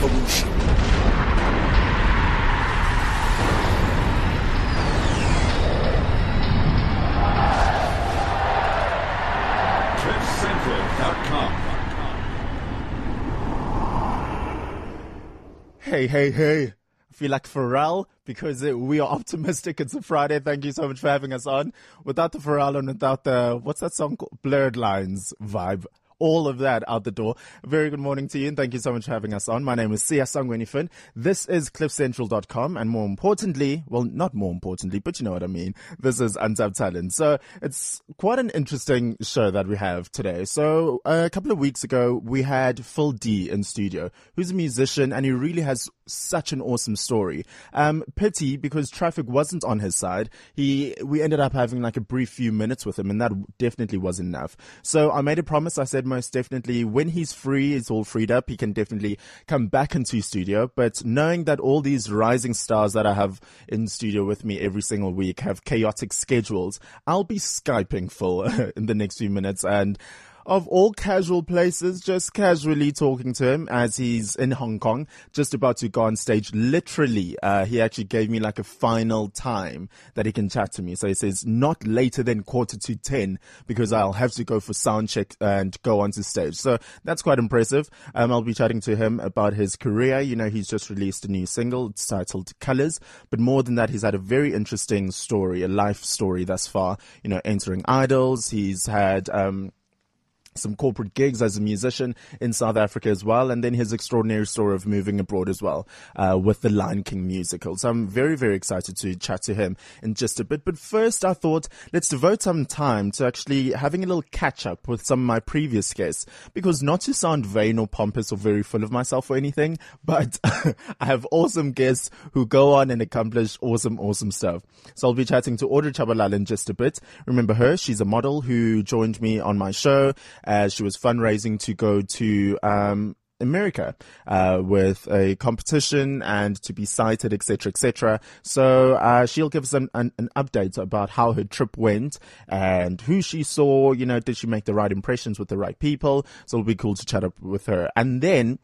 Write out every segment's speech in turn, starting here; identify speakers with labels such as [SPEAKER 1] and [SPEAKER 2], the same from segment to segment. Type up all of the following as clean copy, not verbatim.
[SPEAKER 1] revolution.
[SPEAKER 2] CliffCentral.com.
[SPEAKER 3] Hey. I feel like Pharrell because we are optimistic. It's a Friday. Thank you so much for having us on. Without the Pharrell and without the, what's that song called? Blurred Lines vibe. All of that out the door. A very good morning to you and thank you so much for having us on. My name is Sia Sangwenifin. This is CliffCentral.com and more importantly, well, not more importantly, but you know what I mean. This is Untapped Talent. So it's quite an interesting show that we have today. So a couple of weeks ago, we had Phil D in studio, who's a musician and he really has such an awesome story. Pity because traffic wasn't on his side. We ended up having like a brief few minutes with him and that definitely wasn't enough. So I made a promise. I said most definitely when he's free, it's all freed up. He can definitely come back into studio. But knowing that all these rising stars that I have in studio with me every single week have chaotic schedules, I'll be Skyping Phil in the next few minutes and of all casual places, just casually talking to him as he's in Hong Kong, just about to go on stage. Literally, he actually gave me like a final time that he can chat to me. So he says not later than 9:45 because I'll have to go for sound check and go onto stage. So that's quite impressive. I'll be chatting to him about his career. You know, he's just released a new single. It's titled Colors. But more than that, he's had a very interesting story, a life story thus far. You know, entering Idols. He's had, some corporate gigs as a musician in South Africa as well, and then his extraordinary story of moving abroad as well, with the Lion King musical. So I'm very, very excited to chat to him in just a bit. But first, I thought let's devote some time to actually having a little catch up with some of my previous guests, because not to sound vain or pompous or very full of myself or anything, but I have awesome guests who go on and accomplish awesome stuff. So I'll be chatting to Audrey Chabalala in just a bit. Remember her? She's a model who joined me on my show as she was fundraising to go to America with a competition and to be cited, etc. So she'll give us an update about how her trip went and who she saw. You know, did she make the right impressions with the right people? So it'll be cool to chat up with her. And then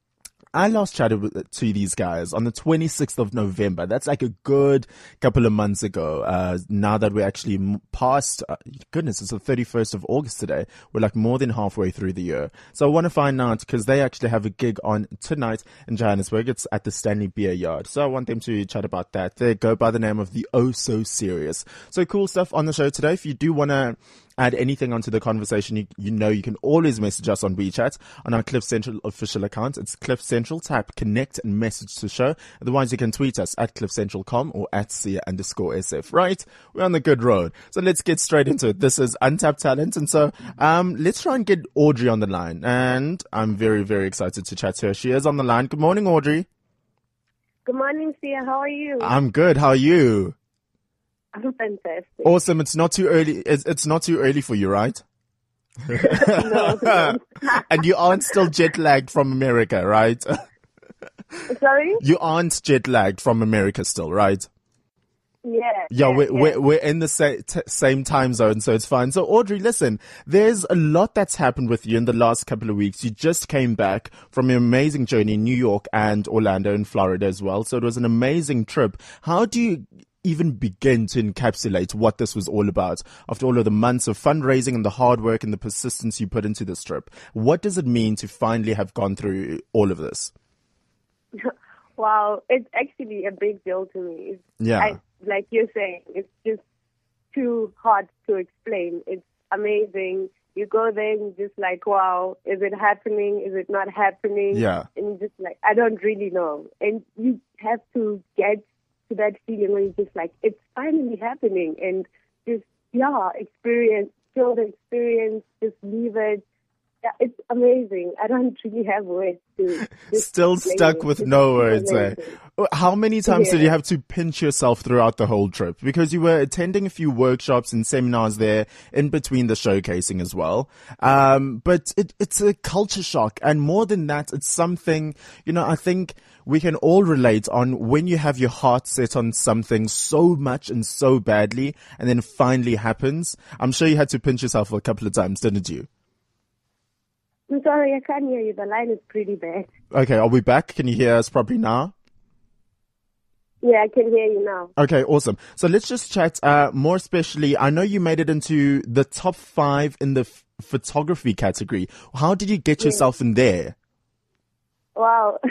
[SPEAKER 3] I last chatted to these guys on the 26th of November. That's like a good couple of months ago. Now that we're actually past, goodness, it's the 31st of August today. We're like more than halfway through the year. So I want to find out because they actually have a gig on tonight in Johannesburg. It's at the Stanley Beer Yard. So I want them to chat about that. They go by the name of the Oh So Serious. So cool stuff on the show today. If you do want to add anything onto the conversation, you know you can always message us on WeChat on our Cliff Central official account. It's Cliff Central. Type connect and message to the show. Otherwise, you can tweet us at CliffCentral.com or at @Sia_SF. Right? We're on the good road. So let's get straight into it. This is Untapped Talent. And so let's try and get Audrey on the line. And I'm very, very excited to chat to her. She is on the line. Good morning, Audrey.
[SPEAKER 4] Good morning, Sia. How are you?
[SPEAKER 3] I'm good. How are you?
[SPEAKER 4] I'm fantastic.
[SPEAKER 3] Awesome. It's not too early. It's not too early for you, right?
[SPEAKER 4] No.
[SPEAKER 3] And you aren't still jet lagged from America, right?
[SPEAKER 4] Sorry?
[SPEAKER 3] You aren't jet lagged from America still, right?
[SPEAKER 4] Yeah.
[SPEAKER 3] We're in the same time zone, so it's fine. So Audrey, listen, there's a lot that's happened with you in the last couple of weeks. You just came back from an amazing journey in New York and Orlando and Florida as well. So it was an amazing trip. How do you even begin to encapsulate what this was all about after all of the months of fundraising and the hard work and the persistence you put into this trip? What does it mean to finally have gone through all of this?
[SPEAKER 4] Wow, it's actually a big deal to me. Like you're saying, it's just too hard to explain. It's amazing. You go there and just like, wow, is it happening? Is it not happening?
[SPEAKER 3] Yeah.
[SPEAKER 4] And just like, I don't really know. And you have to get to that feeling where you're just like, it's finally happening, and just, feel the experience, just leave it. Yeah, it's amazing. I don't really have words to.
[SPEAKER 3] Still stuck with no words. How many times did you have to pinch yourself throughout the whole trip? Because you were attending a few workshops and seminars there in between the showcasing as well. But it's a culture shock. And more than that, it's something, I think we can all relate on when you have your heart set on something so much and so badly, and then it finally happens. I'm sure you had to pinch yourself a couple of times, didn't you?
[SPEAKER 4] I'm sorry, I can't hear you. The line is pretty bad.
[SPEAKER 3] Okay, are we back? Can you hear us properly now?
[SPEAKER 4] Yeah, I can hear you now.
[SPEAKER 3] Okay, awesome. So let's just chat, more especially, I know you made it into the top 5 in the photography category. How did you get yourself in there?
[SPEAKER 4] Wow.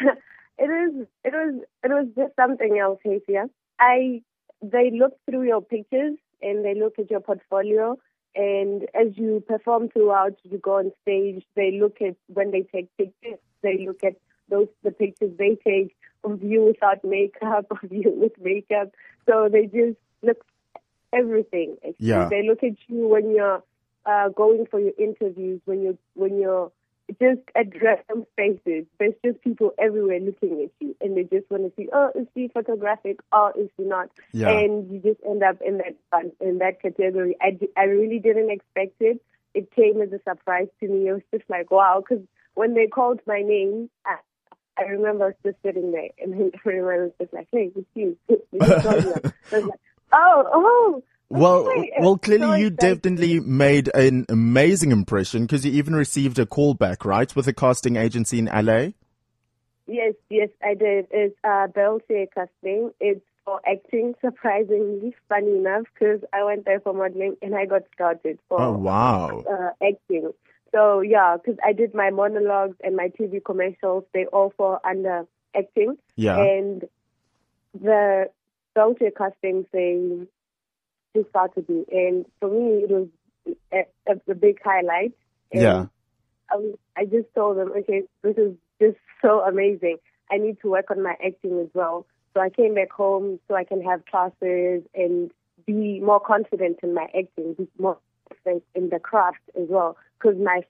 [SPEAKER 4] It was just something else, Hacia. They look through your pictures and they look at your portfolio, and as you perform throughout, you go on stage, they look at when they take pictures, they look at the pictures they take of you without makeup, of you with makeup. So they just look at everything. Actually.
[SPEAKER 3] Yeah.
[SPEAKER 4] They look at you when you're going for your interviews, when you're just at random spaces. There's just people everywhere looking at you, and they just want to see, oh, is she photographic? Oh, is she not?
[SPEAKER 3] Yeah.
[SPEAKER 4] And you just end up in that category. I really didn't expect it. It came as a surprise to me. It was just like, wow, because when they called my name, I remember I was just sitting there, and then everyone was just like, hey, it's you. I was like, oh.
[SPEAKER 3] Well, clearly
[SPEAKER 4] so
[SPEAKER 3] you definitely made an amazing impression because you even received a call back, right, with a casting agency in LA?
[SPEAKER 4] Yes, I did. It's Belche Casting. It's for acting, surprisingly, funny enough, because I went there for modeling and I got started for acting. So, yeah, because I did my monologues and my TV commercials, they all fall under acting.
[SPEAKER 3] Yeah.
[SPEAKER 4] And the Belche Casting thing just started me. And for me, it was a big highlight. And
[SPEAKER 3] yeah.
[SPEAKER 4] I just told them, okay, this is just so amazing. I need to work on my acting as well. So I came back home so I can have classes and be more confident in my acting, be more confident in the craft as well. Because my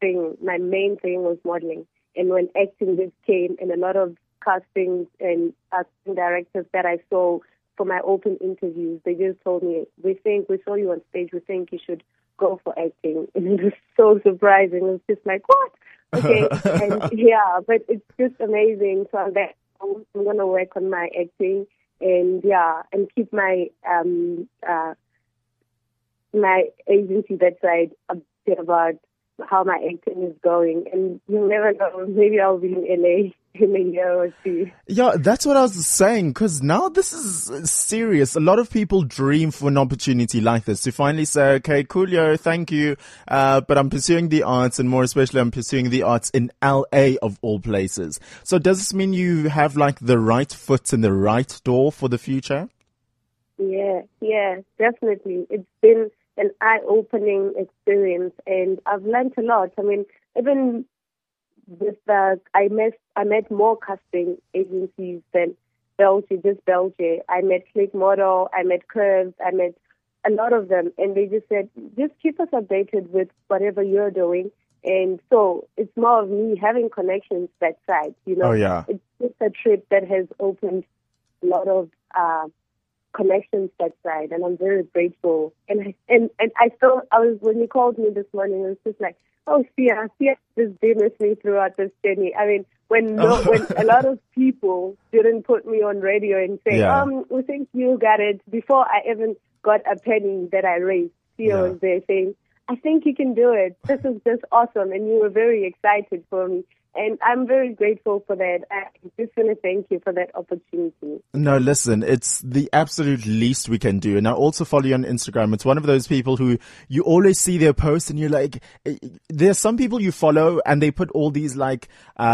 [SPEAKER 4] main thing was modeling. And when acting just came, and a lot of castings and casting directors that I saw for my open interviews, they just told me, we saw you on stage, we think you should go for acting. And it was so surprising. It was just like, what? Okay. And yeah, but it's just amazing. So I'm going to work on my acting and keep my my agency that side updated about how my acting is going. And you never know, maybe I'll be in LA in a year or two.
[SPEAKER 3] Yeah, that's what I was saying, because now this is serious. A lot of people dream for an opportunity like this to finally say, okay, coolio, thank you, but I'm pursuing the arts, and more especially I'm pursuing the arts in LA of all places. So does this mean you have like the right foot in the right door for the future?
[SPEAKER 4] Yeah, definitely. It's been an eye-opening experience, and I've learned a lot. I mean, even with I met more casting agencies than Belche. I met Click Model, I met Curves, I met a lot of them, and they just said, just keep us updated with whatever you're doing. And so it's more of me having connections that side, you know.
[SPEAKER 3] Oh, yeah.
[SPEAKER 4] It's just a trip that has opened a lot of connections that side, and I'm very grateful. And when you called me this morning, it was just like, oh, Sia has been with me throughout this journey. I mean, when a lot of people didn't put me on radio and say, we think you got it, before I even got a penny that I raised, Sia was there saying, I think you can do it. This is just awesome. And you were very excited for me. And I'm very grateful for that. I just want to thank you for that opportunity.
[SPEAKER 3] No, listen, it's the absolute least we can do. And I also follow you on Instagram. It's one of those people who you always see their posts and you're like, there's some people you follow and they put all these like,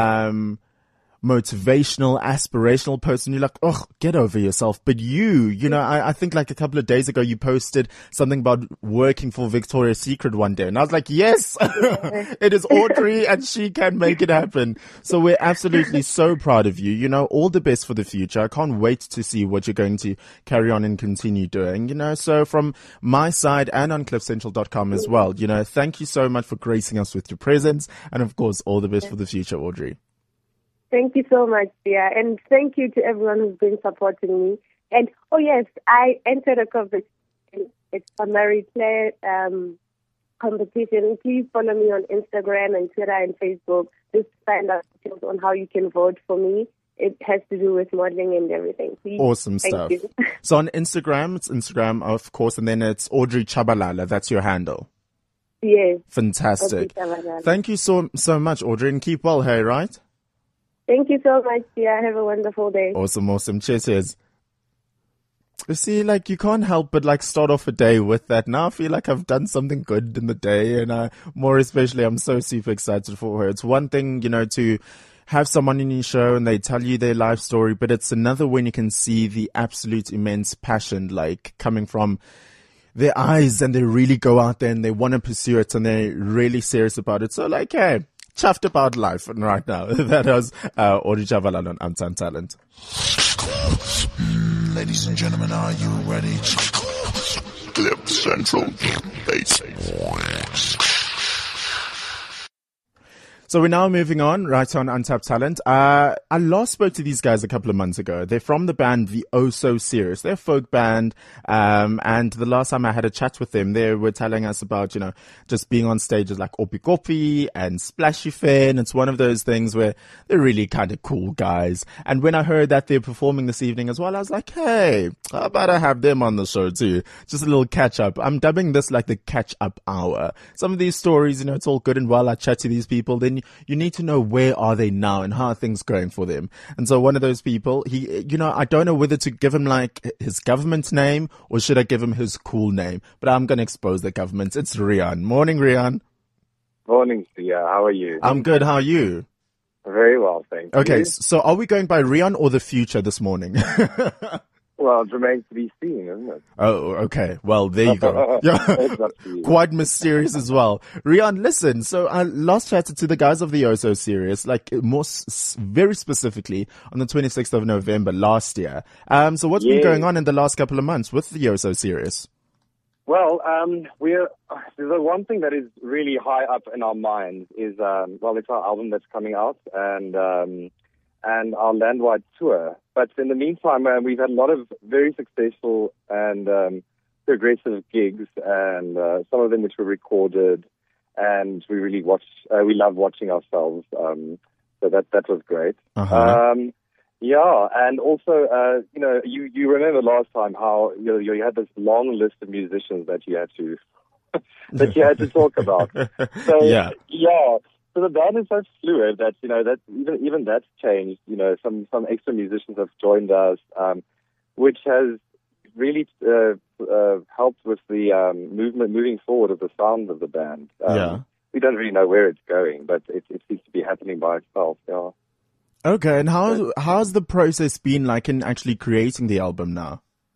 [SPEAKER 3] motivational, aspirational posts, and you're like, oh, get over yourself. But you know, I think like a couple of days ago you posted something about working for Victoria's Secret one day, and I was like, yes, it is Audrey and she can make it happen. So we're absolutely so proud of you. You know, all the best for the future. I can't wait to see what you're going to carry on and continue doing, you know. So from my side and on cliffcentral.com as well, you know, thank you so much for gracing us with your presence, and of course all the best for the future, Audrey.
[SPEAKER 4] Thank you so much, dear. And thank you to everyone who's been supporting me. And, oh, yes, I entered a competition. It's a Marie Claire competition. Please follow me on Instagram and Twitter and Facebook. Just find out details on how you can vote for me. It has to do with modeling and everything. Please.
[SPEAKER 3] Awesome stuff.
[SPEAKER 4] Thank you.
[SPEAKER 3] So on Instagram, it's Instagram, of course, and then it's Audrey Chabalala. That's your handle.
[SPEAKER 4] Yes.
[SPEAKER 3] Fantastic.
[SPEAKER 4] Okay,
[SPEAKER 3] Thank you so much, Audrey, and keep well, hey, right?
[SPEAKER 4] Thank you so much, dear. Have a wonderful day.
[SPEAKER 3] Awesome. Cheers. You see, like, you can't help but, like, start off a day with that. Now I feel like I've done something good in the day, and more especially, I'm so super excited for her. It's one thing, to have someone in your show and they tell you their life story, but it's another when you can see the absolute immense passion, like, coming from their eyes, and they really go out there and they want to pursue it, and they're really serious about it. So, like, hey, chuffed about life right now. That was Audrey Chavalala on Uptown Talent.
[SPEAKER 1] Ladies and gentlemen, are you ready? Clip Central Bass.
[SPEAKER 3] So we're now moving on, right on Untapped Talent. I last spoke to these guys a couple of months ago. They're from the band The Oh So Serious. They're a folk band. And the last time I had a chat with them, they were telling us about, just being on stages like Opi Kopi and Splashy Fair. It's one of those things where they're really kind of cool guys. And when I heard that they're performing this evening as well, I was like, hey, how about I have them on the show too? Just a little catch up. I'm dubbing this like the catch up hour. Some of these stories, it's all good and well. I chat to these people. Then you need to know where are they now and how are things going for them. And so one of those people, I don't know whether to give him like his government name or should I give him his cool name, but I'm going to expose the government. It's Riaan. Morning, Riaan.
[SPEAKER 2] Morning, Sia. How are you?
[SPEAKER 3] I'm good. How are you?
[SPEAKER 2] Very well, thank you.
[SPEAKER 3] Okay, so are we going by Riaan or the future this morning?
[SPEAKER 2] Well, it remains to be seen, isn't it?
[SPEAKER 3] Oh, okay. Well, there you go. Yeah. Quite mysterious as well. Riaan, listen, so I last chatted to the guys of the Oh So Serious, like very specifically on the 26th of November last year. So what's been going on in the last couple of months with the Oh So Serious?
[SPEAKER 2] Well, the one thing that is really high up in our minds is, it's our album that's coming out and our landwide tour. But in the meantime, we've had a lot of very successful and progressive gigs, and some of them which were recorded, and we really we love watching ourselves. So that was great.
[SPEAKER 3] Uh-huh.
[SPEAKER 2] And also, you remember last time how you had this long list of musicians that you had to that you had to talk about. So
[SPEAKER 3] yeah.
[SPEAKER 2] So the band is so fluid that that even that's changed. Some extra musicians have joined us, which has really helped with the moving forward of the sound of the band. We don't really know where it's going, but it seems to be happening by itself. Yeah.
[SPEAKER 3] Okay, and how's the process been like in actually creating the album now?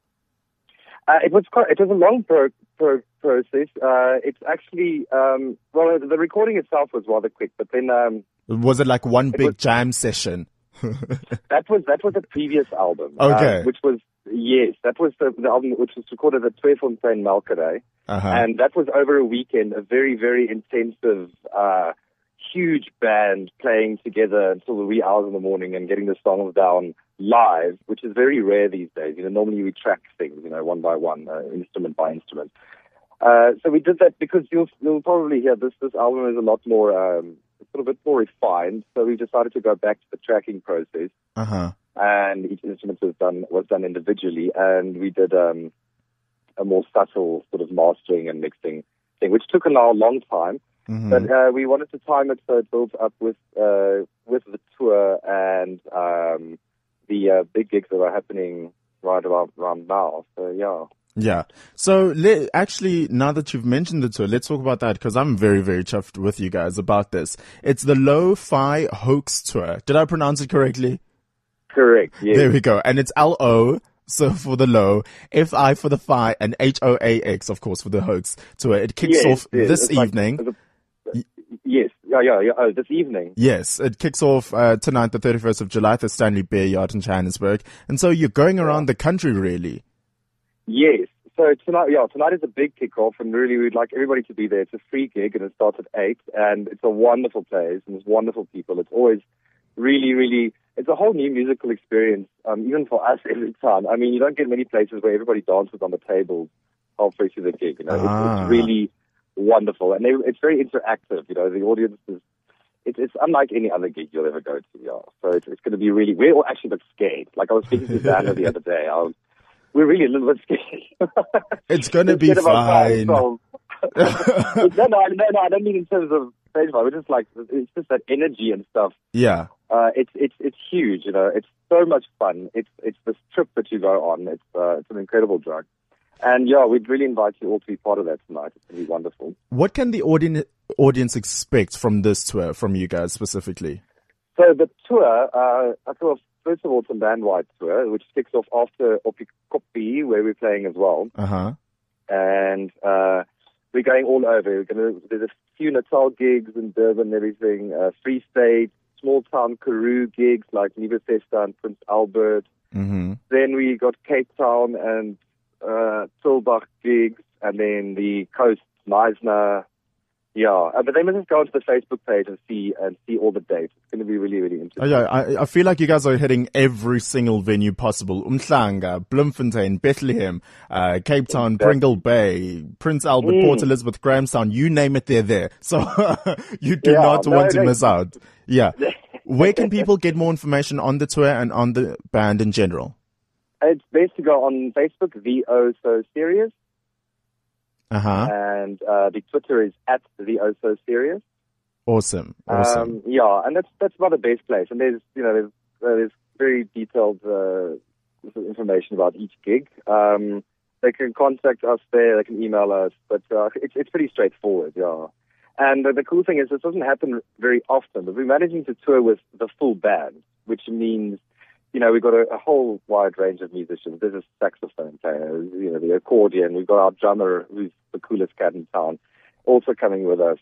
[SPEAKER 2] It was a long process. It's actually the recording itself was rather quick, but then
[SPEAKER 3] was it like one big jam session?
[SPEAKER 2] That was a previous album.
[SPEAKER 3] Okay,
[SPEAKER 2] that was the album which was recorded at Tweefontein Melkery, and that was over a weekend, a very very intensive. Huge band playing together until the wee hours in the morning and getting the songs down live, which is very rare these days. Normally we track things, one by one, instrument by instrument. So we did that because you'll probably hear this album is a lot more, sort of a bit more refined. So we decided to go back to the tracking process. And each instrument was done individually, and we did a more subtle sort of mastering and mixing thing, which took a long time.
[SPEAKER 3] Mm-hmm.
[SPEAKER 2] But we wanted to time it so it builds up with the tour and the big gigs that are happening right around now. So yeah.
[SPEAKER 3] Yeah. So actually, now that you've mentioned the tour, let's talk about that because I'm very, very chuffed with you guys about this. It's the Lo-Fi Hoax Tour. Did I pronounce it correctly?
[SPEAKER 2] Correct. Yes.
[SPEAKER 3] There we go. And it's L-O. So for the low, F-I for the Phi, and H-O-A-X, of course, for the hoax tour. It kicks off this evening.
[SPEAKER 2] Yes. Yeah. Oh, this evening.
[SPEAKER 3] Yes. It kicks off tonight, the 31st of July, at the Stanley Bear Yard in Johannesburg. And so you're going around the country, really.
[SPEAKER 2] Yes. So tonight is a big kickoff, and really we'd like everybody to be there. It's a free gig, and it starts at 8, and it's a wonderful place, and it's wonderful people. It's always really, really, it's a whole new musical experience, even for us every time. I mean, you don't get many places where everybody dances on the tables halfway through the gig. It's really wonderful, and it's very interactive. The audience is, it's unlike any other gig you'll ever go to. Yeah, so it's going to be really. We're all actually a bit scared. Like I was speaking to Dana the other day. We're really a little bit scared.
[SPEAKER 3] It's going to be fine.
[SPEAKER 2] No, I don't mean in terms of stage vibe. It's just like, it's just that energy and stuff.
[SPEAKER 3] Yeah.
[SPEAKER 2] It's huge, you know. It's so much fun. It's this trip that you go on. It's an incredible drug. And yeah, we'd really invite you all to be part of that tonight. It's going to be wonderful.
[SPEAKER 3] What can the audience expect from this tour, from you guys specifically?
[SPEAKER 2] So the tour, first of all, it's a land-wide tour, which kicks off after Oppikoppi, where we're playing as well.
[SPEAKER 3] Uh-huh.
[SPEAKER 2] And we're going all over. There's a few Natal gigs in Durban and everything, Free State, small-town Karoo gigs like Nuwe Festa and Prince Albert.
[SPEAKER 3] Mm-hmm.
[SPEAKER 2] Then we got Cape Town and Tilbach gigs, and then the coast, Knysna. Yeah, but they must just go onto the Facebook page and see all the dates. It's going to be really, really interesting.
[SPEAKER 3] Oh, yeah, I feel like you guys are hitting every single venue possible. Umhlanga, Bloemfontein, Bethlehem, Cape Town, exactly. Pringle Bay, Prince Albert, Port Elizabeth, Grahamstown, you name it, they're there. So you do not want to miss out. Yeah. Where can people get more information on the tour and on the band in general?
[SPEAKER 2] It's best to go on Facebook, The Oh So Serious.
[SPEAKER 3] Uh-huh.
[SPEAKER 2] And the Twitter is @TheOhSoSerious.
[SPEAKER 3] Awesome.
[SPEAKER 2] Yeah, and that's about the best place. And there's very detailed information about each gig. They can contact us there. They can email us, but it's pretty straightforward. Yeah. And the cool thing is this doesn't happen very often, but we're managing to tour with the full band, which means, you know, we've got a whole wide range of musicians. There's a saxophone player, you know, the accordion. We've got our drummer, who's the coolest cat in town, also coming with us.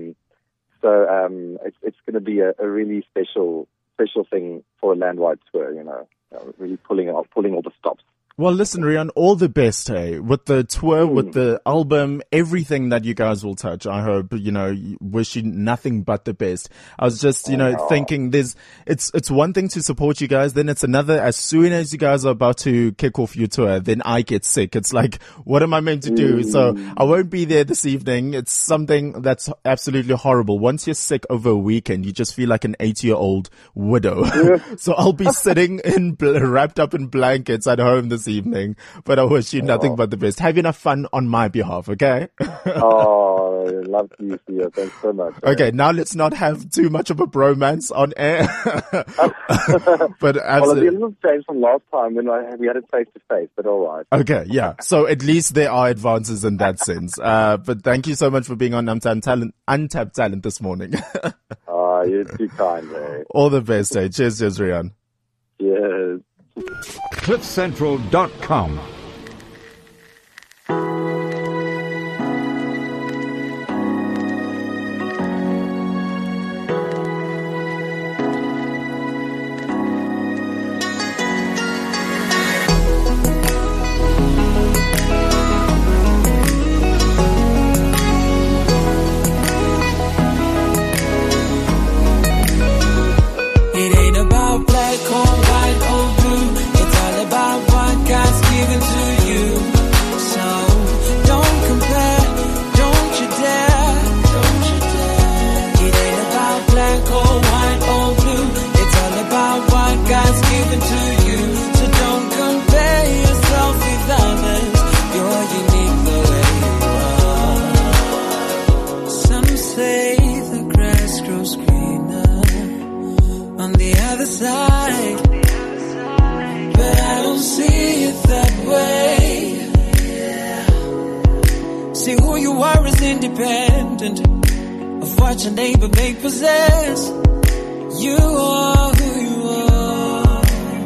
[SPEAKER 2] So it's going to be a really special thing for a land-wide tour, you know, really pulling all the stops.
[SPEAKER 3] Well, listen, Riaan, all the best, hey, with the tour, with the album, everything that you guys will touch. I hope, you know, wish you nothing but the best. I was just, thinking it's one thing to support you guys, then it's another, as soon as you guys are about to kick off your tour, then I get sick. It's like, what am I meant to do? So I won't be there this evening. It's something that's absolutely horrible. Once you're sick over a weekend, you just feel like an 80-year-old widow. So I'll be sitting wrapped up in blankets at home this evening, but I wish you nothing but the best. Have enough fun on my behalf, okay?
[SPEAKER 2] Love to see you. Thanks so much.
[SPEAKER 3] Okay, now let's not have too much of a bromance on air. But
[SPEAKER 2] well, it's a little change from last time when we had it face to face, but all right.
[SPEAKER 3] Okay, yeah. So at least there are advances in that sense. But thank you so much for being on Untapped Talent this morning.
[SPEAKER 2] You're too kind, eh?
[SPEAKER 3] All the best, eh? Cheers, Riaan.
[SPEAKER 2] Yes.
[SPEAKER 5] CliffCentral.com.
[SPEAKER 6] Independent of what your neighbor may possess. You are who you are.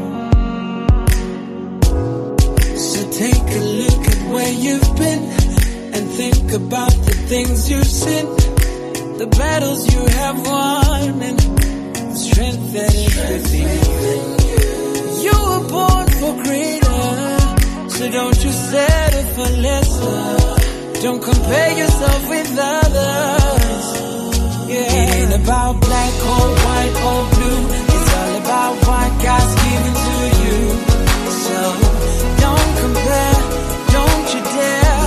[SPEAKER 6] So take a look at where you've been and think about the things you've seen, the battles you have won, and the strength that is within you. You were born for greater, so don't you settle for lesser. Don't compare yourself with others. Yeah. It ain't about black or white or blue. It's all about what God's given to you. So don't compare, don't you dare.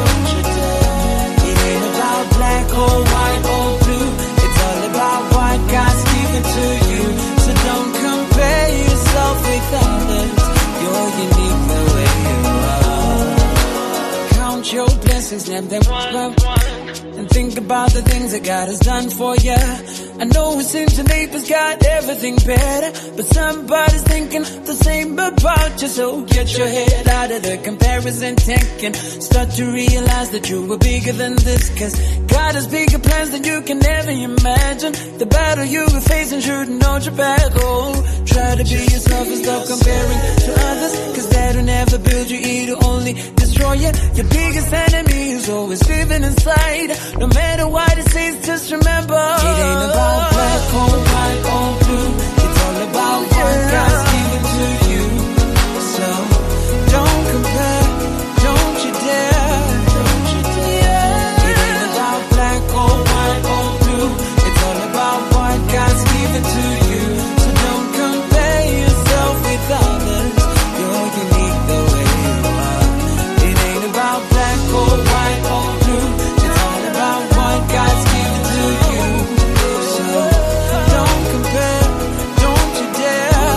[SPEAKER 6] It ain't about black or white or blue. It's all about what God's given to you. So don't compare yourself with others. You're unique the way you are. Count your blessings. blessings, name them one by one. And think about the things that God has done for you. I know it seems your neighbor's got everything better, but somebody's thinking the same about you. So get your head out of the comparison tank, start to realize that you were bigger than this, cause God has bigger plans than you can ever imagine. The battle you were facing shouldn't hold you back. Oh, try to be yourself and stop comparing to others, cause that'll never build you, it'll only destroy you. Your biggest enemy is always living inside. No matter what it says, just remember, it ain't about black or white or blue. It's all about what God's given to you. So don't compare, don't you dare, don't you dare. It ain't about black or white or blue. It's all about what God's given to you. So don't compare yourself with others. You're unique the way you are. It ain't about black or white or blue. It's all about what God's given to you. So don't compare, don't you dare.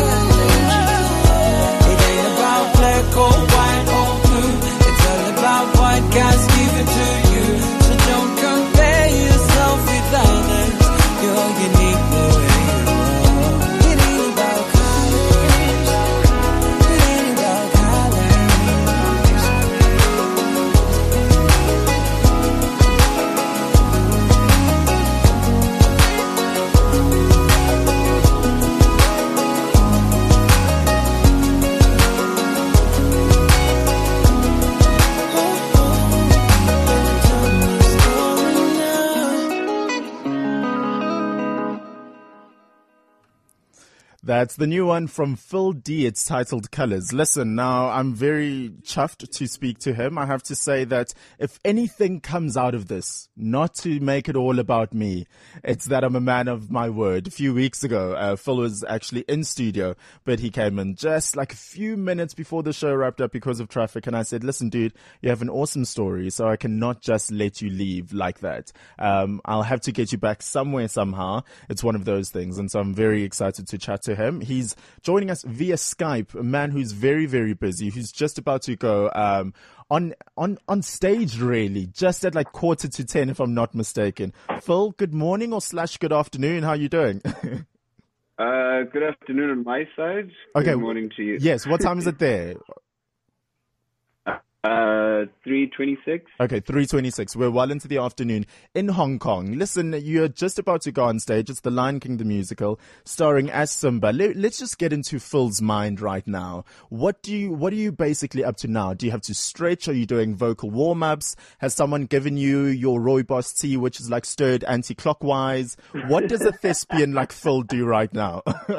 [SPEAKER 6] It ain't about black or white or blue. It's all about what God's given to you. So don't compare yourself with others. You're unique the way you are. It ain't about colors. It ain't about colors.
[SPEAKER 3] That's the new one from Phil D. It's titled Colors. Listen, now I'm very chuffed to speak to him. I have to say that if anything comes out of this, not to make it all about me, it's that I'm a man of my word. A few weeks ago, Phil was actually in studio, but he came in just like a few minutes before the show wrapped up because of traffic. And I said, listen, dude, you have an awesome story, so I cannot just let you leave like that. I'll have to get you back somewhere, somehow. It's one of those things. And so I'm very excited to chat to him. He's joining us via Skype, a man who's very, very busy, who's just about to go on stage, really, just at like 9:45, if I'm not mistaken. Phil, good morning or / good afternoon. How are you doing?
[SPEAKER 5] Good afternoon on my side.
[SPEAKER 3] Okay.
[SPEAKER 5] Good morning to you.
[SPEAKER 3] Yes. What time is it there?
[SPEAKER 5] 3:26.
[SPEAKER 3] Okay, 3:26. We're well into the afternoon in Hong Kong. Listen, you're just about to go on stage. It's The Lion King, the musical, starring as Simba. Let's just get into Phil's mind right now. What are you basically up to now? Do you have to stretch? Are you doing vocal warm-ups? Has someone given you your rooibos tea, which is like stirred anti-clockwise? What does a thespian like Phil do right now?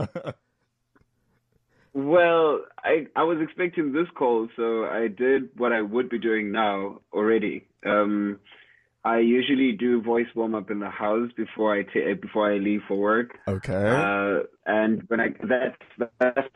[SPEAKER 5] Well, I was expecting this call, so I did what I would be doing now already. I usually do voice warm up in the house before I leave for work.
[SPEAKER 3] Okay.
[SPEAKER 5] And when that's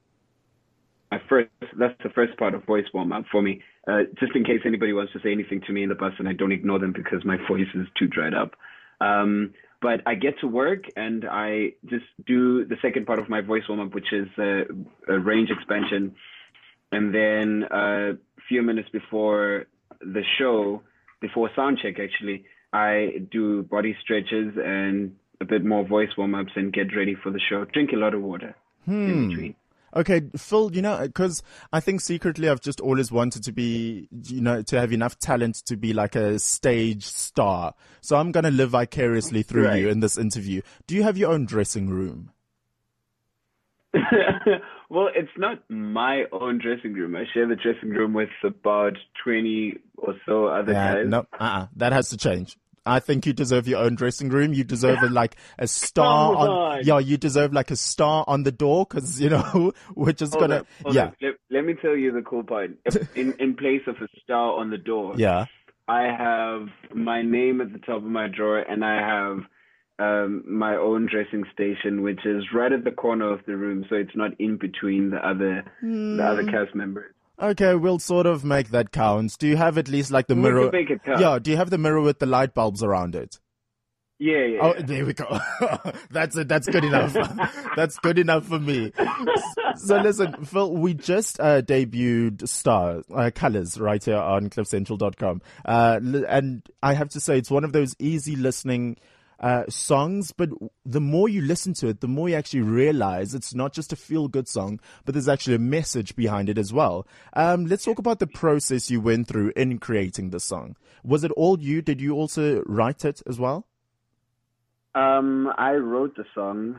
[SPEAKER 5] the first part of voice warm up for me. Just in case anybody wants to say anything to me in the bus and I don't ignore them because my voice is too dried up. But I get to work and I just do the second part of my voice warm-up, which is a range expansion. And then a few minutes before the show, before sound check actually, I do body stretches and a bit more voice warm-ups and get ready for the show. Drink a lot of water in between.
[SPEAKER 3] Okay, Phil, because I think secretly I've just always wanted to be, to have enough talent to be like a stage star. So I'm going to live vicariously through you in this interview. Do you have your own dressing room?
[SPEAKER 5] Well, it's not my own dressing room. I share the dressing room with about 20 or so other guys.
[SPEAKER 3] No, that has to change. I think you deserve your own dressing room. You deserve a star on. Yeah, you deserve like a star on the door because we're just gonna.
[SPEAKER 5] Let me tell you the cool part. In place of a star on the door.
[SPEAKER 3] Yeah.
[SPEAKER 5] I have my name at the top of my drawer, and I have my own dressing station, which is right at the corner of the room, so it's not in between the other cast members.
[SPEAKER 3] Okay, we'll sort of make that count. Do you have at least like the mirror?
[SPEAKER 5] We can make it count.
[SPEAKER 3] Yeah, do you have the mirror with the light bulbs around it?
[SPEAKER 5] Yeah.
[SPEAKER 3] Oh, there we go. That's it. That's good enough. That's good enough for me. So listen, Phil, we just debuted Colors right here on cliffcentral.com. And I have to say, it's one of those easy listening songs, but the more you listen to it, the more you actually realize it's not just a feel-good song, but there's actually a message behind it as well. Let's talk about the process you went through in creating the song. Was it all you? Did you also write it as well?
[SPEAKER 5] I wrote the song.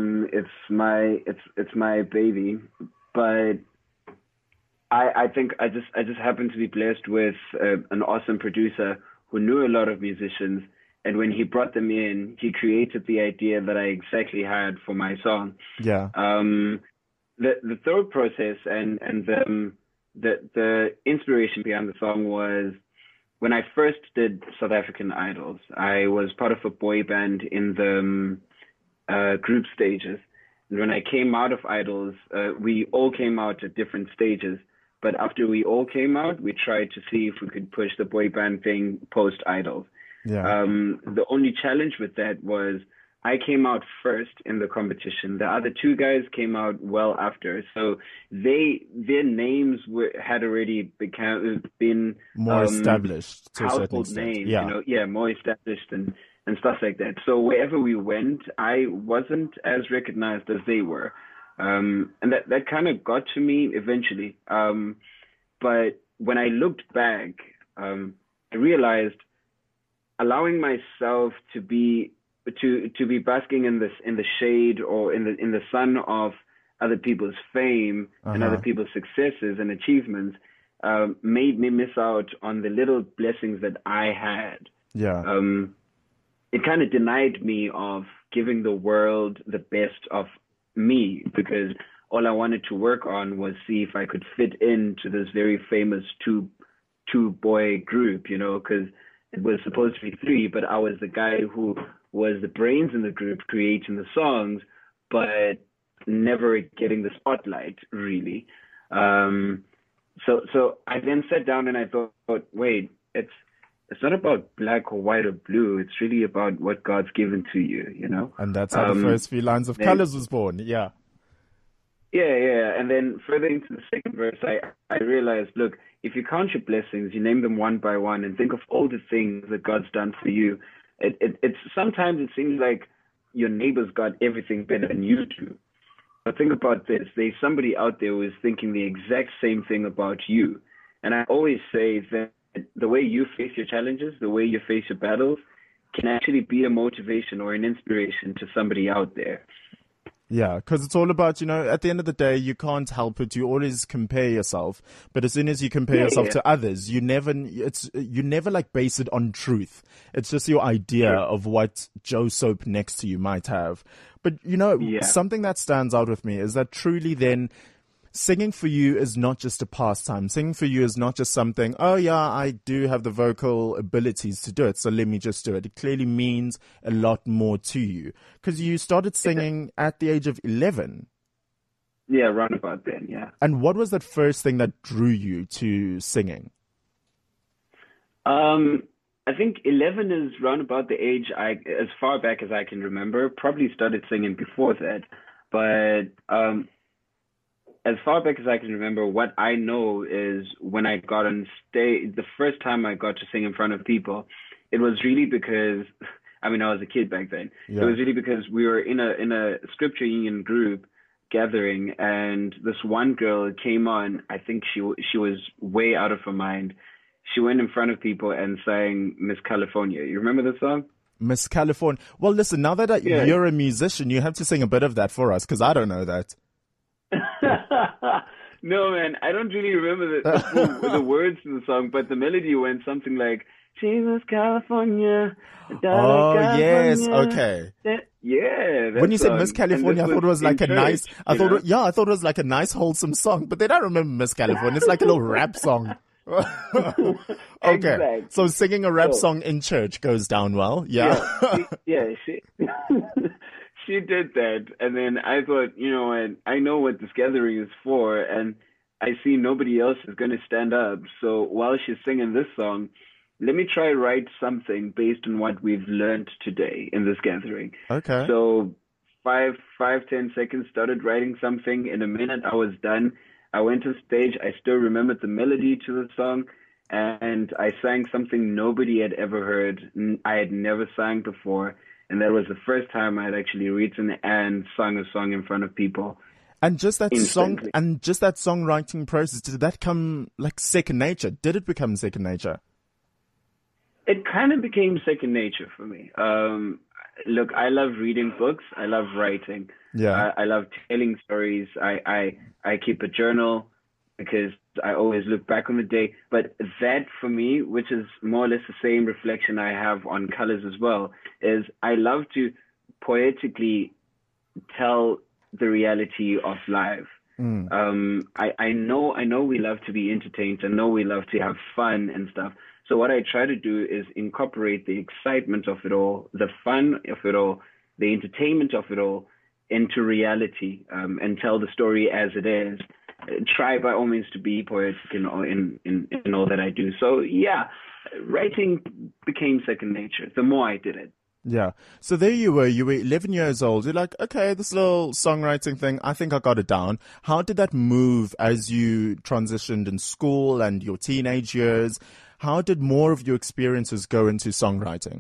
[SPEAKER 5] It's my baby, but I think I just happened to be blessed with an awesome producer who knew a lot of musicians. And when he brought them in, he created the idea that I exactly had for my song.
[SPEAKER 3] Yeah.
[SPEAKER 5] The thought process and the inspiration behind the song was when I first did South African Idols. I was part of a boy band in the group stages. And when I came out of Idols, we all came out at different stages. But after we all came out, we tried to see if we could push the boy band thing post Idols.
[SPEAKER 3] Yeah.
[SPEAKER 5] The only challenge with that was I came out first in the competition. The other two guys came out well after, so their names had already been
[SPEAKER 3] more established to a certain
[SPEAKER 5] household
[SPEAKER 3] extent.
[SPEAKER 5] names, more established and stuff like that. So wherever we went, I wasn't as recognized as they were, and that kind of got to me eventually. But when I looked back, I realized allowing myself to be basking in the shade or in the sun of other people's fame and other people's successes and achievements made me miss out on the little blessings that I had.
[SPEAKER 3] Yeah.
[SPEAKER 5] It kind of denied me of giving the world the best of me, because all I wanted to work on was see if I could fit into this very famous two boy group, because it was supposed to be three, but I was the guy who was the brains in the group creating the songs, but never getting the spotlight, really. So I then sat down and I thought, wait, it's not about black or white or blue. It's really about what God's given to you,
[SPEAKER 3] And that's how the first few lines of Colors was born. Yeah.
[SPEAKER 5] Yeah. And then further into the second verse, I realized, look, if you count your blessings, you name them one by one and think of all the things that God's done for you. It's sometimes it seems like your neighbor's got everything better than you do. But think about this. There's somebody out there who is thinking the exact same thing about you. And I always say that the way you face your challenges, the way you face your battles, can actually be a motivation or an inspiration to somebody out there.
[SPEAKER 3] Yeah, because it's all about, at the end of the day, you can't help it. You always compare yourself. But as soon as you compare yourself to others, you never like base it on truth. It's just your idea of what Joe Soap next to you might have. But, something that stands out with me is that truly then singing for you is not just a pastime. Singing for you is not just something, oh yeah, I do have the vocal abilities to do it, so let me just do it. It clearly means a lot more to you. Because you started singing at the age of 11.
[SPEAKER 5] Yeah, around about then, yeah.
[SPEAKER 3] And what was that first thing that drew you to singing?
[SPEAKER 5] I think 11 is round about the age as far back as I can remember. Probably started singing before that. But as far back as I can remember, what I know is when I got on stage, the first time I got to sing in front of people, it was really because, I was a kid back then. Yeah. It was really because we were in a scripture union group gathering, and this one girl came on. I think she was way out of her mind. She went in front of people and sang Miss California. You remember the song?
[SPEAKER 3] Miss California. Well, listen, now that you're a musician, you have to sing a bit of that for us, because I don't know that.
[SPEAKER 5] No, man, I don't really remember the words to the song, but the melody went something like, "She's Miss California."
[SPEAKER 3] California. Yes, okay.
[SPEAKER 5] Yeah.
[SPEAKER 3] When you said Miss California, I thought it was like a nice. I thought it was like a nice wholesome song, but then I remember Miss California. It's like a little rap song. Okay,
[SPEAKER 5] exactly.
[SPEAKER 3] So singing a rap song in church goes down well. Yeah.
[SPEAKER 5] She did that, and then I thought, I know what this gathering is for, and I see nobody else is going to stand up. So while she's singing this song, let me try write something based on what we've learned today in this gathering.
[SPEAKER 3] Okay.
[SPEAKER 5] So 10 seconds, started writing something. In a minute, I was done. I went on stage. I still remembered the melody to the song, and I sang something nobody had ever heard. I had never sang before, and that was the first time I had actually written and sung a song in front of people.
[SPEAKER 3] And just that songwriting process, did that come like second nature? Did it become second nature?
[SPEAKER 5] It kind of became second nature for me. Look, I love reading books. I love writing.
[SPEAKER 3] Yeah.
[SPEAKER 5] I love telling stories. I keep a journal because I always look back on the day. But that for me, which is more or less the same reflection I have on colors as well, is I love to poetically tell the reality of life. I know we love to be entertained. I know we love to have fun and stuff. So what I try to do is incorporate the excitement of it all, the fun of it all, the entertainment of it all into reality, and tell the story as it is. Try by all means to be poetic in all that I do. So yeah, writing became second nature the more I did it.
[SPEAKER 3] Yeah. So there you were 11 years old. You're like, okay, this little songwriting thing, I think I got it down. How did that move as you transitioned in school and your teenage years? How did more of your experiences go into songwriting?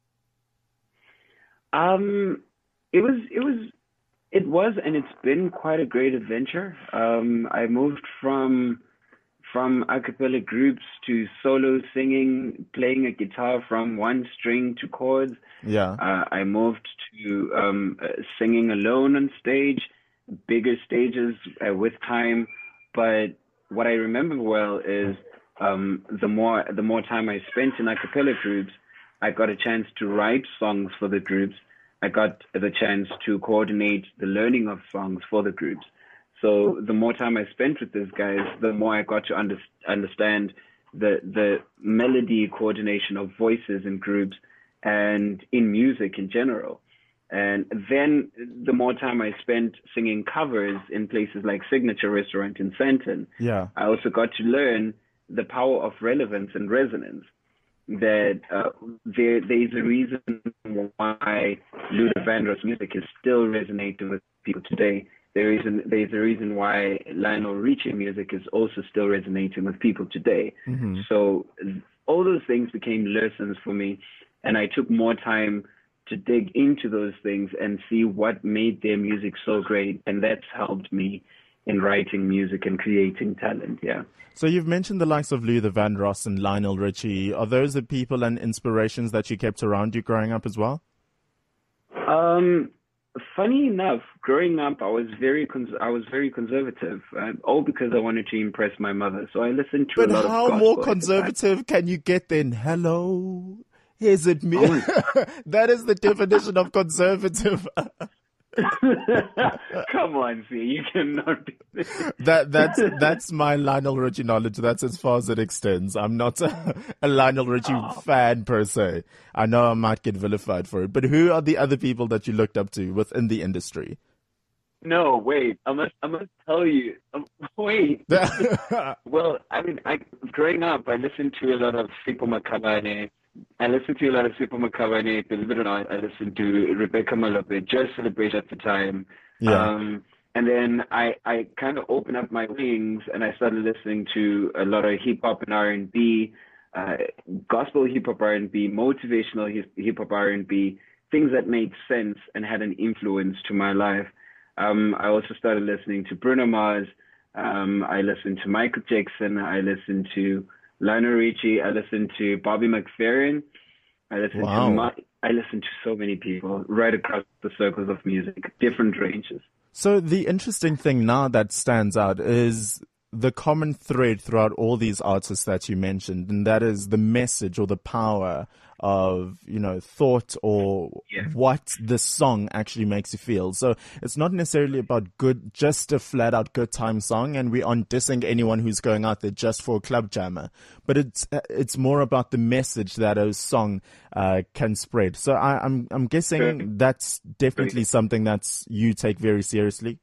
[SPEAKER 5] It was, and it's been quite a great adventure. I moved from a cappella groups to solo singing, playing a guitar from one string to chords.
[SPEAKER 3] Yeah.
[SPEAKER 5] I moved to singing alone on stage, bigger stages with time. But what I remember well is the more time I spent in a cappella groups, I got a chance to write songs for the groups. I got the chance to coordinate the learning of songs for the groups. So the more time I spent with these guys, the more I got to understand the melody coordination of voices in groups and in music in general. And then the more time I spent singing covers in places like Signature Restaurant in Sandton,
[SPEAKER 3] yeah,
[SPEAKER 5] I also got to learn the power of relevance and resonance. That there's a reason why Luther Vandross music is still resonating with people today. There's a reason why Lionel Richie music is also still resonating with people today.
[SPEAKER 3] Mm-hmm.
[SPEAKER 5] So all those things became lessons for me, and I took more time to dig into those things and see what made their music so great, and that's helped me in writing music and creating talent. Yeah.
[SPEAKER 3] So you've mentioned the likes of Luther Vandross and Lionel Richie. Are those the people and inspirations that you kept around you growing up as well?
[SPEAKER 5] Funny enough, growing up, I was very conservative, all because I wanted to impress my mother. So I listened to a lot of gospel.
[SPEAKER 3] But how more conservative can you get then? Hello, is it me? That is the definition of conservative.
[SPEAKER 5] Come on, see, you cannot do this.
[SPEAKER 3] That's my Lionel Richie knowledge. That's as far as it extends. I'm not a Lionel Richie fan per se. I know I might get vilified for it, but who are the other people that you looked up to within the industry?
[SPEAKER 5] No, wait. I must tell you. Wait. Well, I mean, growing up, I listened to a lot of Sipho Makhabane. Believe it or not, I listened to Rebecca Malope, Just Celebrate at the time.
[SPEAKER 3] Yeah.
[SPEAKER 5] And then I kind of opened up my wings and I started listening to a lot of hip-hop and R&B, gospel hip-hop R&B, motivational hip-hop R&B, things that made sense and had an influence to my life. I also started listening to Bruno Mars. I listened to Michael Jackson. I listened to Lionel Richie. I listened to Bobby McFerrin. I listened to so many people right across the circles of music, different ranges.
[SPEAKER 3] So the interesting thing now that stands out is the common thread throughout all these artists that you mentioned, and that is the message or the power of, thought or what the song actually makes you feel. So it's not necessarily about just a flat out good time song, and we aren't dissing anyone who's going out there just for a club jammer, but it's more about the message that a song can spread. So I'm guessing that's definitely something that's you take very seriously.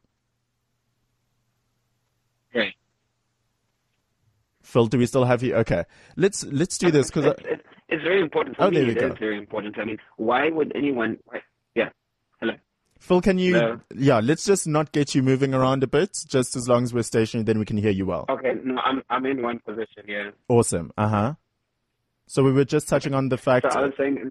[SPEAKER 5] Right.
[SPEAKER 3] Phil, do we still have you? Okay, let's do this because
[SPEAKER 5] it's very important for me. It is very important. I mean, why would anyone? Yeah. Hello.
[SPEAKER 3] Phil, can you, let's just not get you moving around a bit, just as long as we're stationary, then we can hear you well.
[SPEAKER 5] Okay, no, I'm in one position, yeah.
[SPEAKER 3] Awesome, So we were just touching on the fact...
[SPEAKER 5] So I was saying,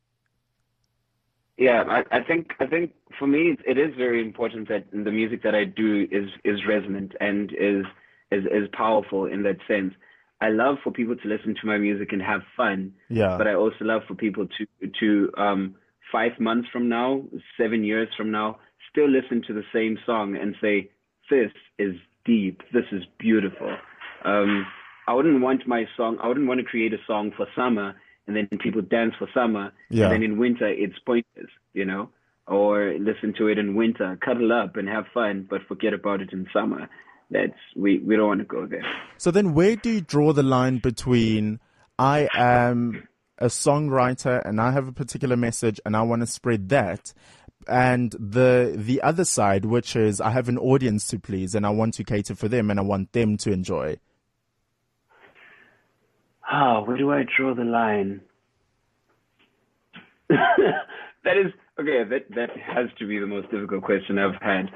[SPEAKER 5] I think for me, it is very important that the music that I do is resonant and is powerful in that sense. I love for people to listen to my music and have fun, but I also love for people to 5 months from now, 7 years from now, still listen to the same song and say, this is deep, this is beautiful. I wouldn't want to create a song for summer and then people dance for summer, and then in winter it's pointless, or listen to it in winter, cuddle up and have fun, but forget about it in summer. We don't want to go there.
[SPEAKER 3] So then where do you draw the line between I am a songwriter and I have a particular message and I want to spread that, and the other side, which is I have an audience to please and I want to cater for them and I want them to enjoy?
[SPEAKER 5] Where do I draw the line? That has to be the most difficult question I've had.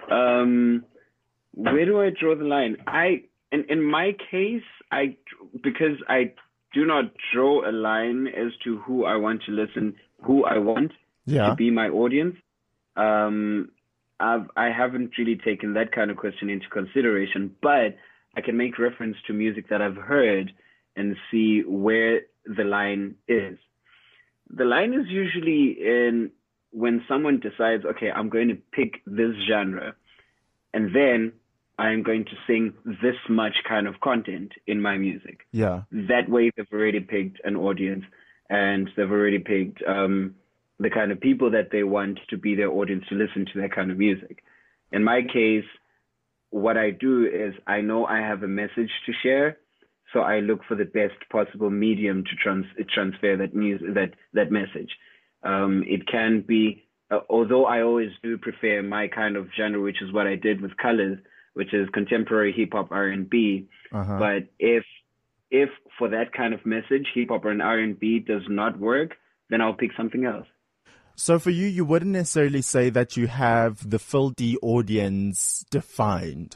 [SPEAKER 5] Where do I draw the line? In my case, because I do not draw a line as to who I want to listen, who I want to be my audience. I haven't really taken that kind of question into consideration, but I can make reference to music that I've heard and see where the line is. The line is usually in when someone decides, okay, I'm going to pick this genre, and then I'm going to sing this much kind of content in my music.
[SPEAKER 3] Yeah.
[SPEAKER 5] That way they've already picked an audience, and they've already picked the kind of people that they want to be their audience to listen to that kind of music. In my case, what I do is I know I have a message to share, so I look for the best possible medium to transfer that message. It can be, although I always do prefer my kind of genre, which is what I did with Colors, which is contemporary hip hop R&B. But if for that kind of message, hip hop and R&B does not work, then I'll pick something else.
[SPEAKER 3] So for you, you wouldn't necessarily say that you have the Phil D audience defined.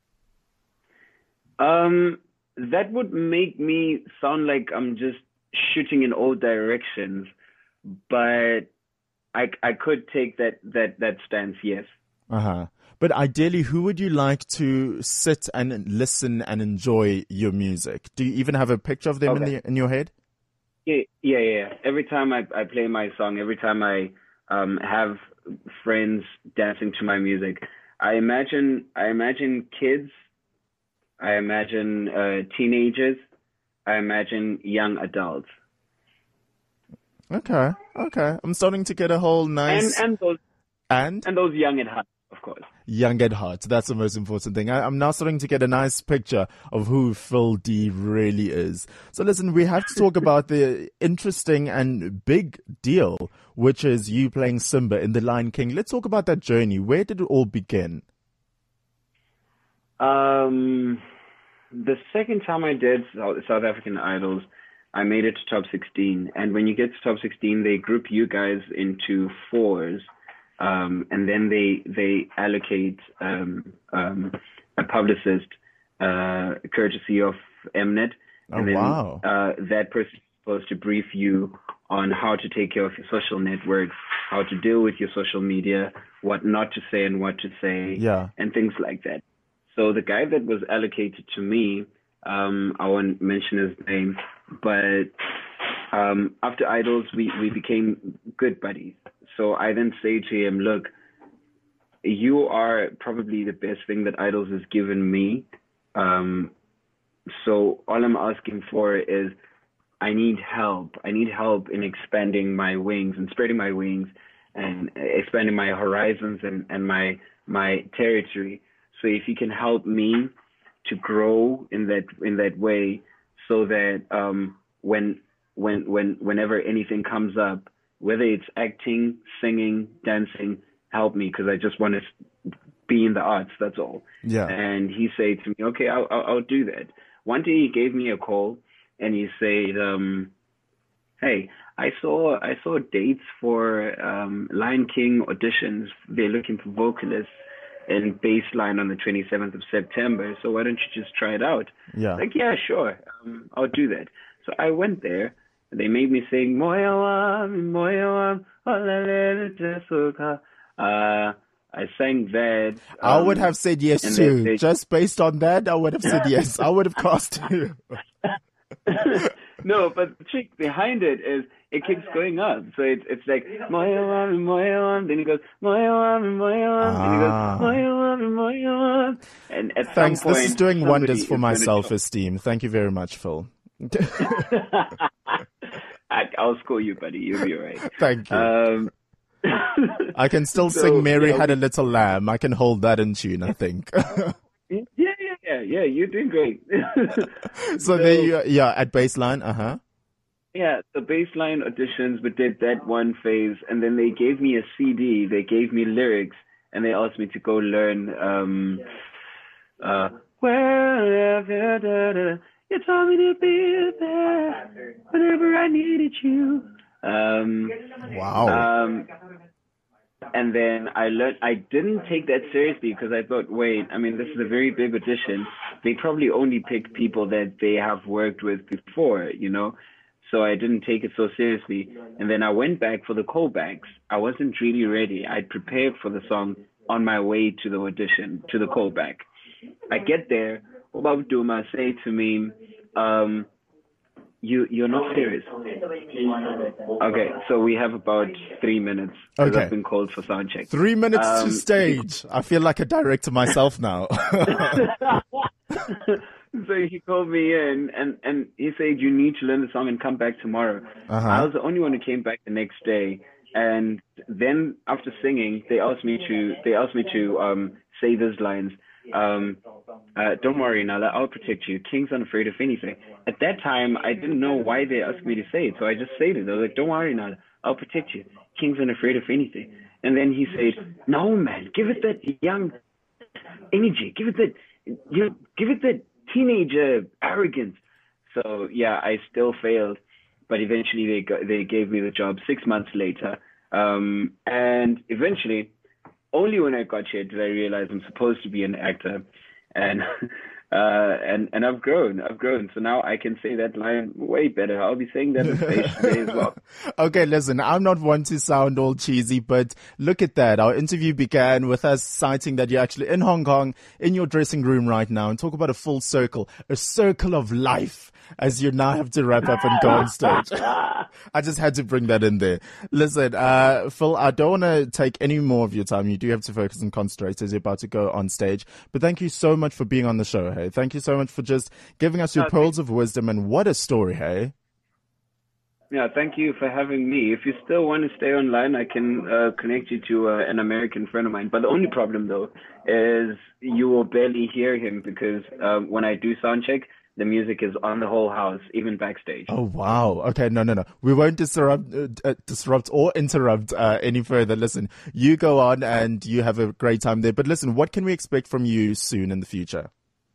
[SPEAKER 5] That would make me sound like I'm just shooting in all directions, but I could take that stance, yes.
[SPEAKER 3] But ideally, who would you like to sit and listen and enjoy your music? Do you even have a picture of them in your head?
[SPEAKER 5] Yeah. Every time I play my song, every time I have friends dancing to my music, I imagine kids, I imagine teenagers, I imagine young adults.
[SPEAKER 3] Okay. I'm starting to get a whole nice...
[SPEAKER 5] And those young at heart, of course.
[SPEAKER 3] Young at heart. That's the most important thing. I'm now starting to get a nice picture of who Phil D really is. So listen, we have to talk about the interesting and big deal, which is you playing Simba in The Lion King. Let's talk about that journey. Where did it all begin?
[SPEAKER 5] The second time I did South African Idols, I made it to top 16. And when you get to top 16, they group you guys into fours. And then they allocate a publicist, courtesy of Mnet. And that person is supposed to brief you on how to take care of your social network, how to deal with your social media, what not to say and what to say, and things like that. So the guy that was allocated to me, I won't mention his name, but after Idols, we became good buddies. So I then say to him, look, you are probably the best thing that Idols has given me. So all I'm asking for is I need help. I need help in expanding my wings and spreading my wings and expanding my horizons and my territory. So if you can help me to grow in that way, so that whenever anything comes up, whether it's acting, singing, dancing, help me, because I just want to be in the arts. That's all.
[SPEAKER 3] Yeah.
[SPEAKER 5] And he said to me, okay, I'll do that. One day he gave me a call and he said, hey, I saw dates for Lion King auditions. They're looking for vocalists in Baseline on the 27th of September. So why don't you just try it out?
[SPEAKER 3] Yeah.
[SPEAKER 5] Like, yeah, sure. I'll do that. So I went there. They made me sing Moya Wam, Moya Wam, I sang that.
[SPEAKER 3] I would have said yes too. Just based on that, I would have said yes. I would have cast you.
[SPEAKER 5] No, but the trick behind it is it keeps going up. So it's like Moya Wam, Moya Wam, then he goes Moya Wam, Moya Wam, then he goes Moya Wam, Moya Wam. And at
[SPEAKER 3] thanks.
[SPEAKER 5] some point,
[SPEAKER 3] this is doing wonders for my self-esteem. Thank you very much, Phil.
[SPEAKER 5] I'll score you, buddy. You'll be all right.
[SPEAKER 3] Thank you. I can still sing Mary Had a Little Lamb. I can hold that in tune, I think.
[SPEAKER 5] Yeah, you're doing great.
[SPEAKER 3] So there you are, at Baseline,
[SPEAKER 5] Yeah, the Baseline auditions, we did that one phase, and then they gave me a CD, they gave me lyrics, and they asked me to go learn, you told me to be there whenever I needed you.
[SPEAKER 3] Wow.
[SPEAKER 5] And then I learned, I didn't take that seriously because I thought, wait, I mean, this is a very big audition. They probably only pick people that they have worked with before, you know? So I didn't take it so seriously. And then I went back for the callbacks. I wasn't really ready. I'd prepared for the song on my way to the audition, to the callback. I get there, Obab Duma say to me, You're not serious. Okay, so we have about 3 minutes.
[SPEAKER 3] Okay.
[SPEAKER 5] I've been called for sound check.
[SPEAKER 3] 3 minutes to stage. I feel like a director myself now.
[SPEAKER 5] So he called me in and he said, you need to learn the song and come back tomorrow. I was the only one who came back the next day. And then after singing, they asked me to say these lines. Don't worry, Nala, I'll protect you. King's unafraid of anything. At that time, I didn't know why they asked me to say it, so I just said it. I was like, don't worry, Nala, I'll protect you. King's unafraid of anything. And then he said, no, man, give it that young energy. Give it that teenager arrogance. So, yeah, I still failed. But eventually they gave me the job 6 months later. And eventually, only when I got here did I realize I'm supposed to be an actor, and I've grown. So now I can say that line way better. I'll be saying that on stage today as well.
[SPEAKER 3] Okay, listen, I'm not one to sound all cheesy, but look at that. Our interview began with us citing that you're actually in Hong Kong, in your dressing room right now, and talk about a full circle, a circle of life, as you now have to wrap up and go on stage. I just had to bring that in there. Listen, Phil, I don't want to take any more of your time. You do have to focus and concentrate as you're about to go on stage. But thank you so much for being on the show, hey? Thank you so much for just giving us your pearls of wisdom, and what a story, hey?
[SPEAKER 5] Yeah, thank you for having me. If you still want to stay online, I can connect you to an American friend of mine. But the only problem, though, is you will barely hear him because when I do sound check, the music is on the whole house, even backstage.
[SPEAKER 3] Oh, wow. Okay, no. We won't disrupt or interrupt any further. Listen, you go on and you have a great time there. But listen, what can we expect from you soon in the future?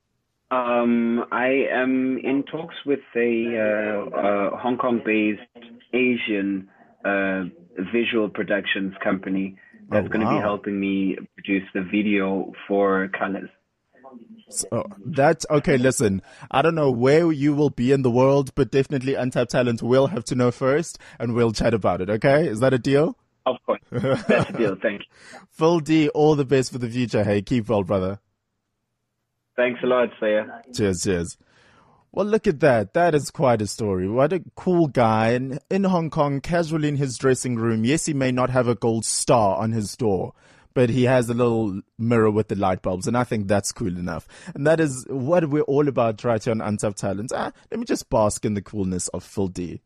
[SPEAKER 5] I am in talks with a Hong Kong-based Asian visual productions company that's going to be helping me produce the video for Colors.
[SPEAKER 3] So that's okay. Listen, I don't know where you will be in the world, but definitely Untapped Talent will have to know first, and we'll chat about it. Okay, is that a deal?
[SPEAKER 5] Of course, that's a deal. Thank you,
[SPEAKER 3] Phil D. All the best for the future. Hey, keep well, brother.
[SPEAKER 5] Thanks a lot, Saya.
[SPEAKER 3] Cheers. Well, look at that. That is quite a story. What a cool guy in Hong Kong, casually in his dressing room. Yes, he may not have a gold star on his door, but he has a little mirror with the light bulbs, and I think that's cool enough. And that is what we're all about right here on Untapped Talent. Let me just bask in the coolness of Phil D.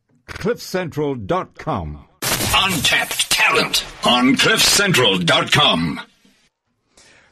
[SPEAKER 1] CliffCentral.com. Untapped Talent on CliffCentral.com.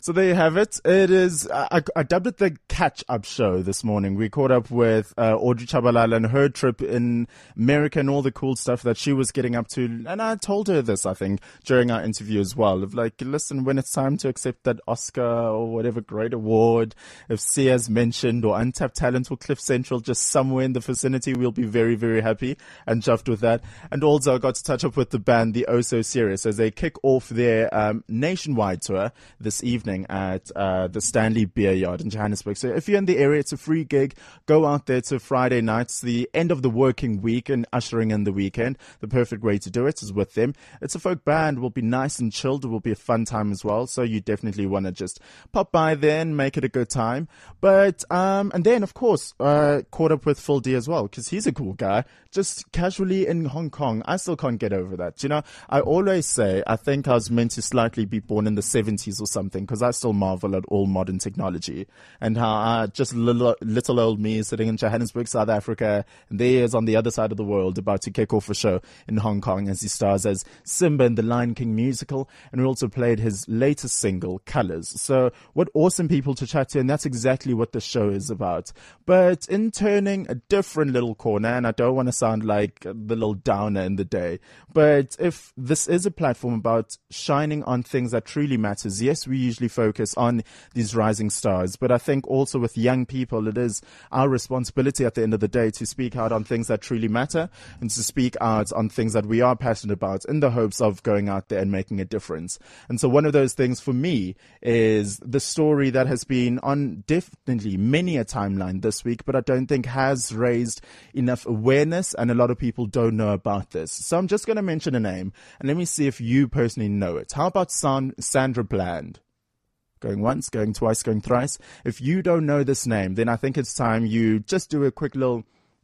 [SPEAKER 3] So there you have it. It is, I dubbed it the catch-up show this morning. We caught up with Audrey Tshabalala and her trip in America and all the cool stuff that she was getting up to. And I told her this, I think, during our interview as well. Of like, listen, when it's time to accept that Oscar or whatever great award, if Sia's mentioned or Untapped Talent or Cliff Central just somewhere in the vicinity, we'll be very, very happy and chuffed with that. And also I got to touch up with the band, the Oh So Serious, as they kick off their nationwide tour this evening at the Stanley Beer Yard in Johannesburg. So if you're in the area, it's a free gig. Go out there. It's a Friday night. It's the end of the working week and ushering in the weekend. The perfect way to do it is with them. It's a folk band. It will be nice and chilled. It will be a fun time as well. So you definitely want to just pop by there and make it a good time. But, and then of course, caught up with Phil D as well, because he's a cool guy. Just casually in Hong Kong. I still can't get over that. You know, I always say, I think I was meant to slightly be born in the 70s or something, because I still marvel at all modern technology and how just little old me sitting in Johannesburg, South Africa, and there he is on the other side of the world about to kick off a show in Hong Kong as he stars as Simba in the Lion King musical. And we also played his latest single, Colors. So what awesome people to chat to, and that's exactly what the show is about. But in turning a different little corner, and I don't want to sound like the little downer in the day, but if this is a platform about shining on things that truly matters, yes, we usually focus on these rising stars, but I think also with young people, it is our responsibility at the end of the day to speak out on things that truly matter and to speak out on things that we are passionate about in the hopes of going out there and making a difference. And so one of those things for me is the story that has been on definitely many a timeline this week, but I don't think has raised enough awareness, and a lot of people don't know about this. So I'm just going to mention a name and let me see if you personally know it. How about Sandra Bland? Going once, going twice, going thrice. If you don't know this name, then I think it's time you just do a quick little,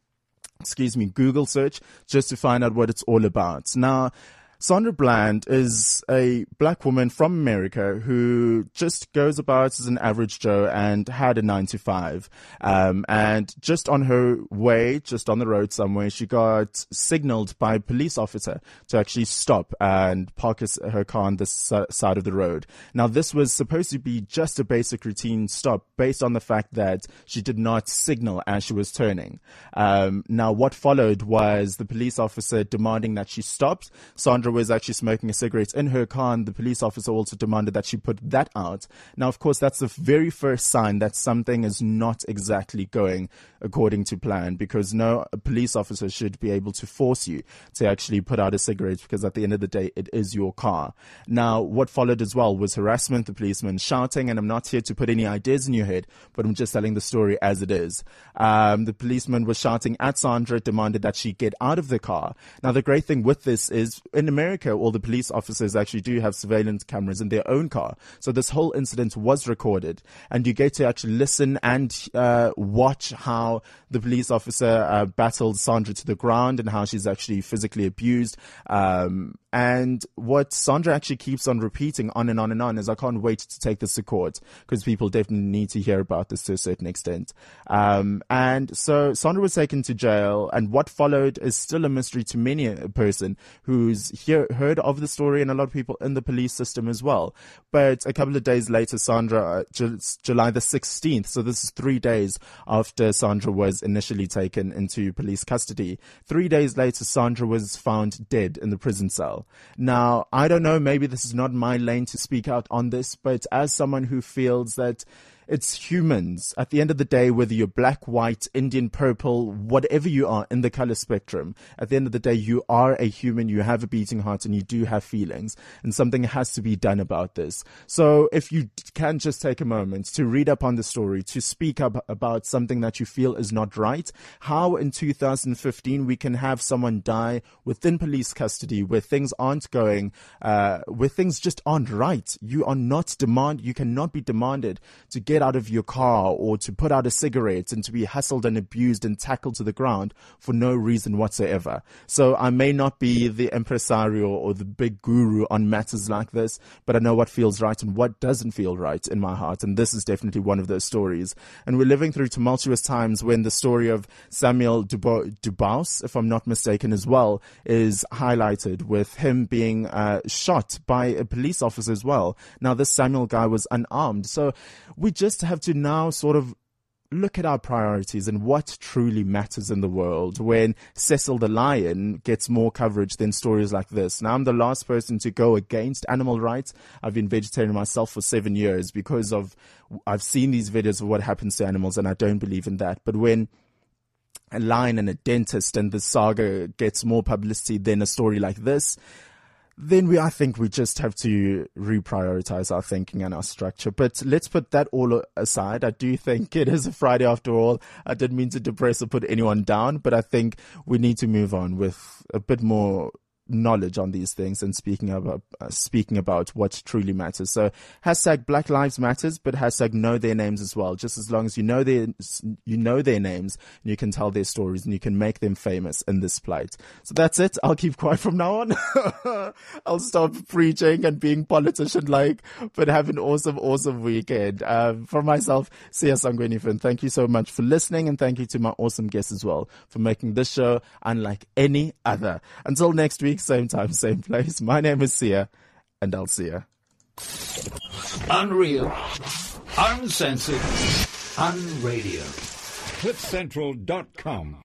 [SPEAKER 3] Google search just to find out what it's all about. Now, Sandra Bland is a black woman from America who just goes about as an average Joe and had a 9-to-5. And just on her way, just on the road somewhere, she got signaled by a police officer to actually stop and park her car on the side of the road. Now, this was supposed to be just a basic routine stop based on the fact that she did not signal as she was turning. Now, what followed was the police officer demanding that she stops. Sandra was actually smoking a cigarette in her car, and the police officer also demanded that she put that out. Now, of course, that's the very first sign that something is not exactly going according to plan, because no police officer should be able to force you to actually put out a cigarette, because at the end of the day, it is your car. Now, what followed as well was harassment, the policeman shouting, and I'm not here to put any ideas in your head, but I'm just telling the story as it is. The policeman was shouting at Sandra, demanded that she get out of the car. Now, the great thing with this is in America, all the police officers actually do have surveillance cameras in their own car. So this whole incident was recorded, and you get to actually listen and watch how the police officer battled Sandra to the ground and how she's actually physically abused. And what Sandra actually keeps on repeating on and on and on is, I can't wait to take this to court, because people definitely need to hear about this to a certain extent. And so Sandra was taken to jail, and what followed is still a mystery to many a person who's heard of the story, and a lot of people in the police system as well. But a couple of days later, Sandra, July the 16th, so this is 3 days after Sandra was initially taken into police custody. 3 days later, Sandra was found dead in the prison cell. Now, I don't know, maybe this is not my lane to speak out on this, but as someone who feels that it's humans, at the end of the day, whether you're black, white, Indian, purple, whatever you are in the color spectrum, at the end of the day, you are a human, you have a beating heart, and you do have feelings, and something has to be done about this. So if you can just take a moment to read up on the story, to speak up about something that you feel is not right, how in 2015 we can have someone die within police custody where things aren't going, where things just aren't right. You cannot be demanded to get get out of your car or to put out a cigarette and to be hustled and abused and tackled to the ground for no reason whatsoever. So I may not be the impresario or the big guru on matters like this, but I know what feels right and what doesn't feel right in my heart. And this is definitely one of those stories. And we're living through tumultuous times when the story of Samuel Dubois, if I'm not mistaken as well, is highlighted, with him being shot by a police officer as well. Now, this Samuel guy was unarmed. So we just have to now sort of look at our priorities and what truly matters in the world when Cecil the Lion gets more coverage than stories like this. Now, I'm the last person to go against animal rights. I've been vegetarian myself for 7 years because I've seen these videos of what happens to animals, and I don't believe in that. But when a lion and a dentist and the saga gets more publicity than a story like this, then I think we just have to reprioritize our thinking and our structure. But let's put that all aside. I do think it is a Friday after all. I didn't mean to depress or put anyone down, but I think we need to move on with a bit more knowledge on these things and speaking about what truly matters. So hashtag Black Lives Matters, but hashtag know their names as well. Just as long as you know their names, and you can tell their stories and you can make them famous in this plight. So that's it. I'll keep quiet from now on. I'll stop preaching and being politician-like, but have an awesome weekend. For myself, Siya Sangweni, thank you so much for listening, and thank you to my awesome guests as well for making this show unlike any other. Until next week, same time, same place. My name is Siya, and I'll see ya.
[SPEAKER 7] Unreal, uncensored, unradio.
[SPEAKER 8] CliffCentral.com